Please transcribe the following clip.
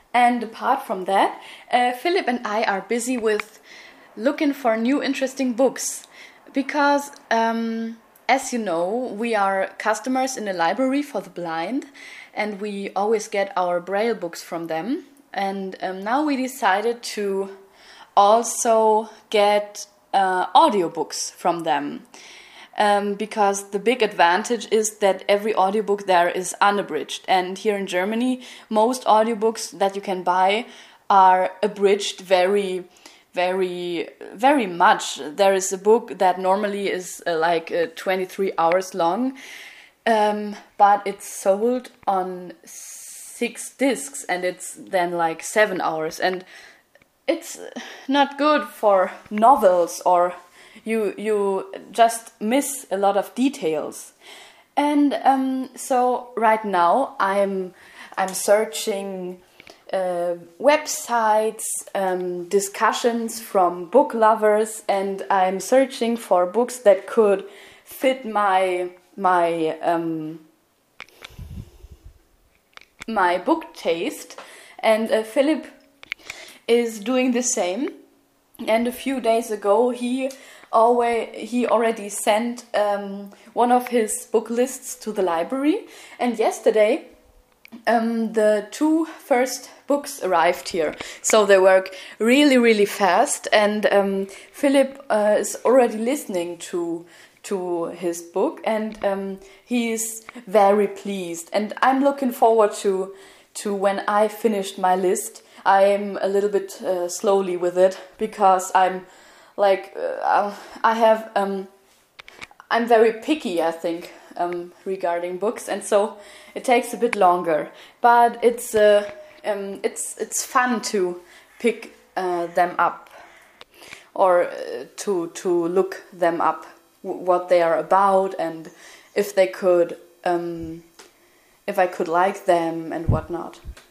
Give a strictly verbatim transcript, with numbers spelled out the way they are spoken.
And apart from that, uh, Philip and I are busy with looking for new interesting books because, um, as you know, we are customers in a library for the blind and we always get our Braille books from them. And um, now we decided to also get uh, audiobooks from them. Um, because the big advantage is that every audiobook there is unabridged. And here in Germany, most audiobooks that you can buy are abridged very, very, very much. There is a book that normally is uh, like uh, twenty-three hours long, um, but it's sold on six discs and it's then like seven hours. And it's not good for novels or You you just miss a lot of details, and um, so right now I'm I'm searching uh, websites, um, discussions from book lovers, and I'm searching for books that could fit my my um, my book taste, and uh, Philip is doing the same. And a few days ago he. Always, he already sent um, one of his book lists to the library, and yesterday um, the two first books arrived here. So they work really, really fast, and um, Philip uh, is already listening to to his book, and um, he is very pleased. And I'm looking forward to to when I finished my list. I'm a little bit uh, slowly with it because I'm. Like uh, I have, um, I'm very picky, I think, um, regarding books, and so it takes a bit longer. But it's uh, um, it's it's fun to pick uh, them up, or uh, to to look them up, w- what they are about, and if they could, um, if I could like them and whatnot.